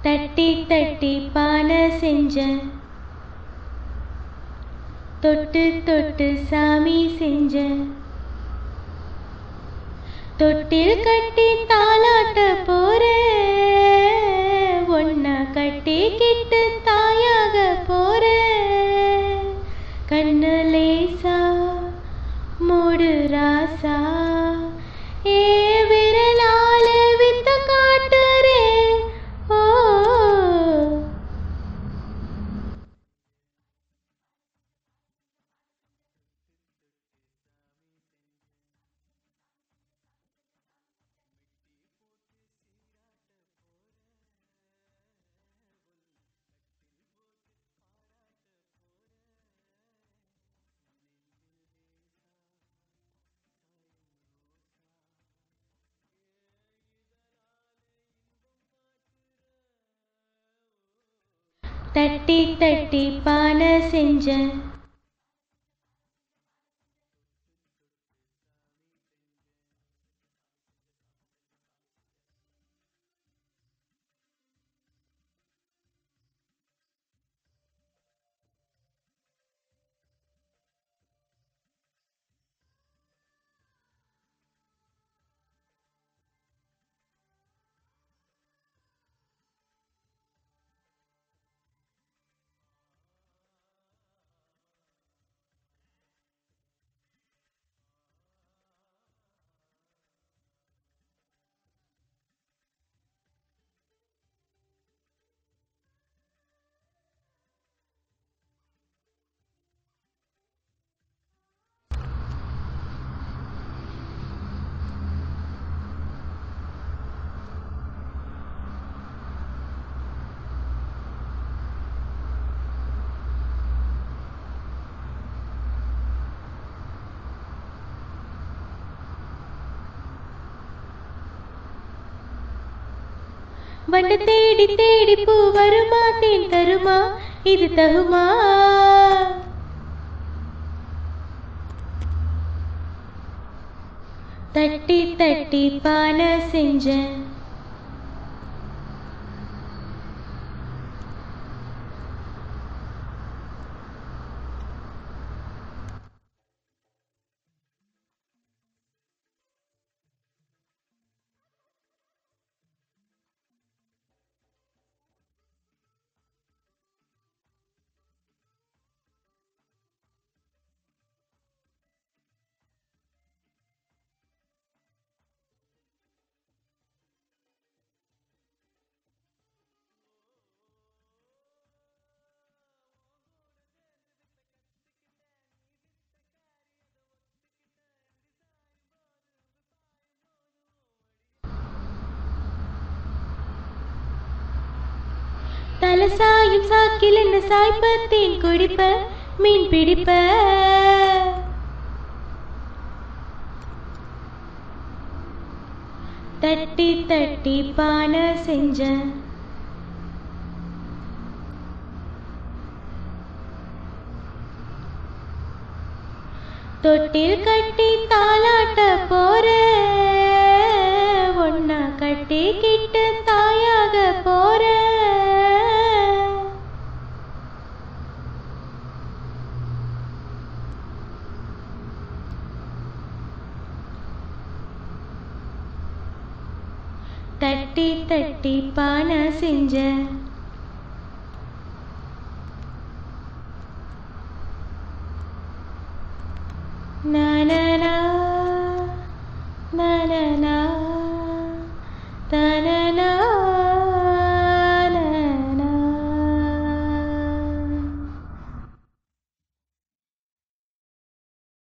தட்டி தட்டி பானை செஞ்சேன், தொட்டு தொட்டு சாமி செஞ்சேன், தொட்டில் கட்டி தாலாட்ட போறேன், ஒன்னா கட்டிக்கிட்டு தாயாக போறேன். கண்ணு லேசா மூடு ராசா, ஏ விரலால வித்த காட்டுறே. ஓ தட்டி தட்டி பானை செஞ்சேன், வண்டு தேடி தேடி பூ வருமா, தேன் தருமா, இது தகுமா? தட்டி தட்டி பானை செஞ்சேன், தல சாயும் சாக்கில் என்ன சாய்ப்ப, தேன் குடிப்ப, மீன் பிடிப்ப. தட்டி தட்டி பானை செஞ்சேன், தொட்டில் கட்டி தாலாட்ட போறேன், ஒன்னா கட்டிக்கிட்டு தாயாக போறேன். தட்டி தட்டி பானை செஞ்சேன்.